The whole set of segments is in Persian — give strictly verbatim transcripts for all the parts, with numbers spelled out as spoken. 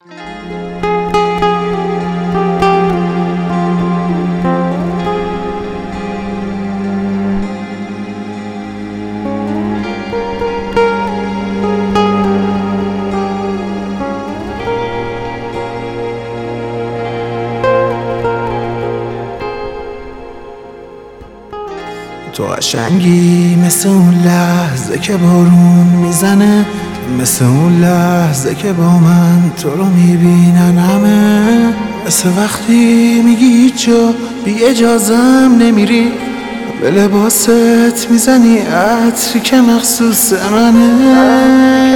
تو قشنگی مثل اون لحظه که بارون میزنه، مثل اون لحظه که با من تو رو میبینن همه، مثل وقتی میگی هیچ جا بی اجازم نمیری، به لباست میزنی عطری که مخصوص منه.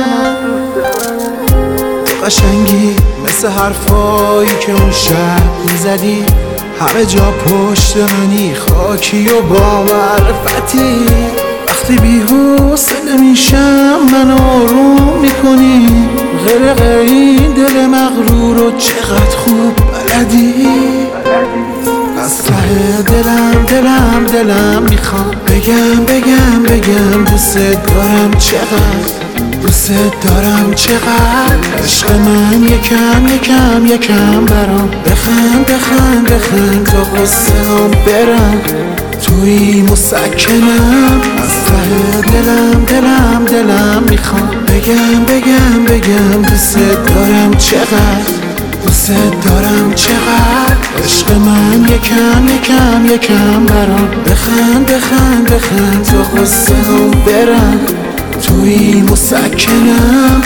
تو قشنگی مثل حرفایی که اون شب میزدی، همه جا پشت منی خاکی و با معرفتی، وقتی بی‌حوصله میشم من آروم میکنی، غرق این دل مغرور و چقدر خوب بلدی. از ته دلم دلم دلم میخوام بگم بگم بگم دوست دارم، چقدر دوست دارم، چقدر عشق من، یکم یکم یکم برام بخند بخند بخند تا قصه هم برم، توی مسکنم. از ته دلم دلم دلم میخوام بگم بگم بگم دوست دارم، چقدر دوست دارم، چقدر عشق من، یکم یکم یکم برام بخند بخند بخند تا قصه هم برم، توی مسکنم.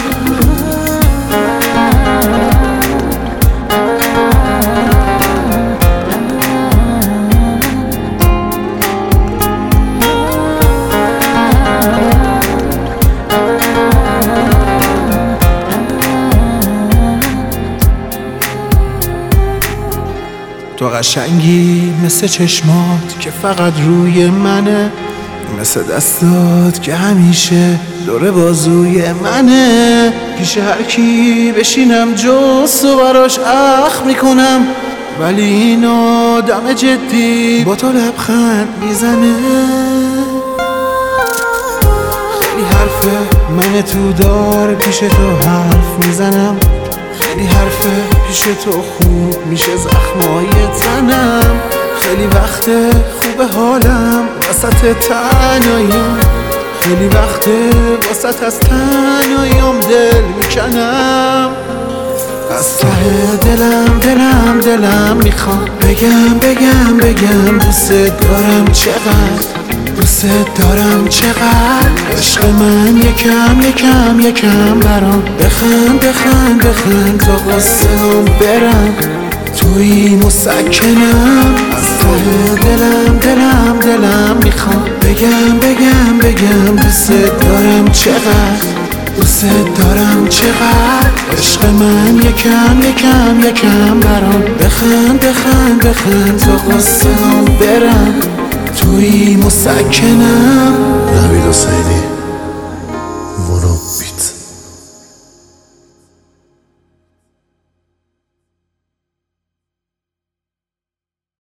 تو قشنگی مثل چشمات که فقط روی منه، مثل دستات که همیشه دور بازوی منه، پیش هر کی بشینم جز تو براش اخ میکنم، ولی این آدم جدی با تو لبخند میزنه. خیلی حرفه من تو دار پیش تو حرف میزنم، خیلی حرفه پیش تو خوب میشه زخمای تنم، خیلی وقته خوب حالم وسط تنهاییم، خیلی وقته وسط از تنهاییم دل میکنم. از ته دلم دلم دلم میخوام بگم بگم بگم دوست دارم، چقدر دوست دارم، چقدر عشق من، یکم یکم یکم برام بخند بخند بخند تا قصه هم برم، توی مسکنم. از ته دلم دلم دلم میخوام بگم بگم بگم دوست دارم، چقدر دوست دارم، چقدر عشق من، یکم یکم یکم برام بخند بخند بخند تا قصه هم برم، توی مسکنم. نوید حسینی.